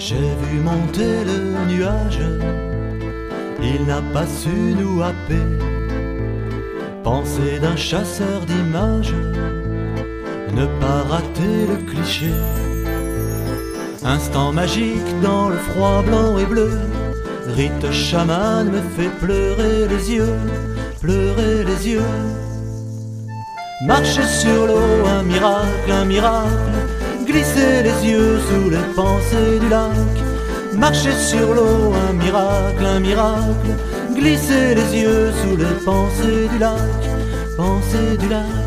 J'ai vu monter le nuage, il n'a pas su nous happer. Pensée d'un chasseur d'images, ne pas rater le cliché. Instant magique dans le froid blanc et bleu, rite chaman me fait pleurer les yeux, pleurer les yeux. Marcher sur l'eau, un miracle, glisser les yeux sous les pensées du lac. Marcher sur l'eau, un miracle, glisser les yeux sous les pensées du lac, pensées du lac.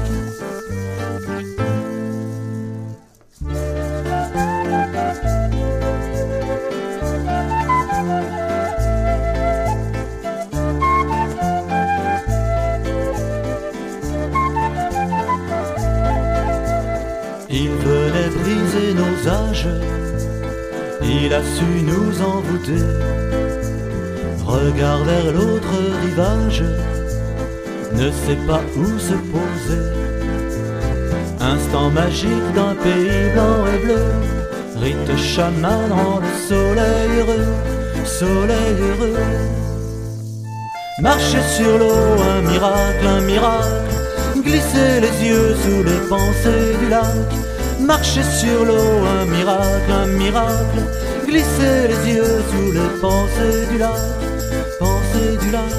Il venait briser nos âges, il a su nous envoûter. Regarde vers l'autre rivage, ne sait pas où se poser. Instant magique d'un pays blanc et bleu, rite chaman en le soleil heureux, soleil heureux. Marcher sur l'eau, un miracle, glisser les yeux sous les pensées du lac. Marcher sur l'eau, un miracle, glisser les yeux sous les pensées du lac, pensées du lac.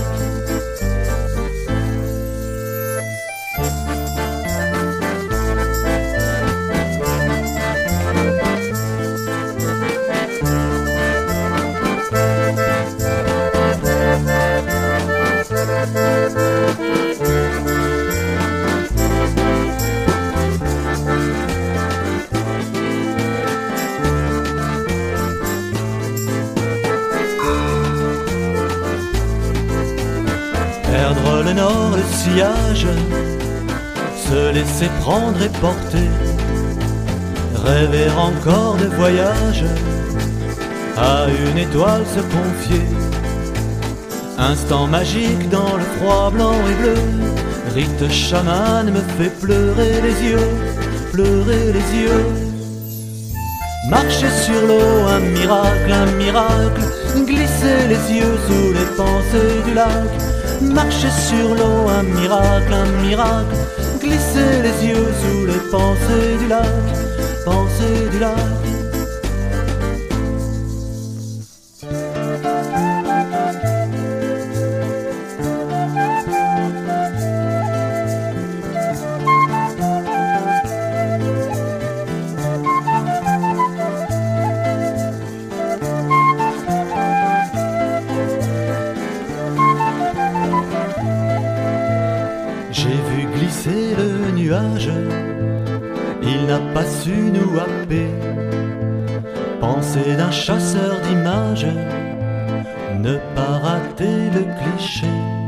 Perdre le nord, le sillage, se laisser prendre et porter, rêver encore de voyage, à une étoile se confier. Instant magique dans le froid blanc et bleu, rite chaman me fait pleurer les yeux, pleurer les yeux. Marcher sur l'eau, un miracle, glisser les yeux sous les pensées du lac. Marcher sur l'eau, un miracle, glisser les yeux sous les pensées du lac, pensées du lac. J'ai vu glisser le nuage, il n'a pas su nous happer. Pensée d'un chasseur d'images, ne pas rater le cliché.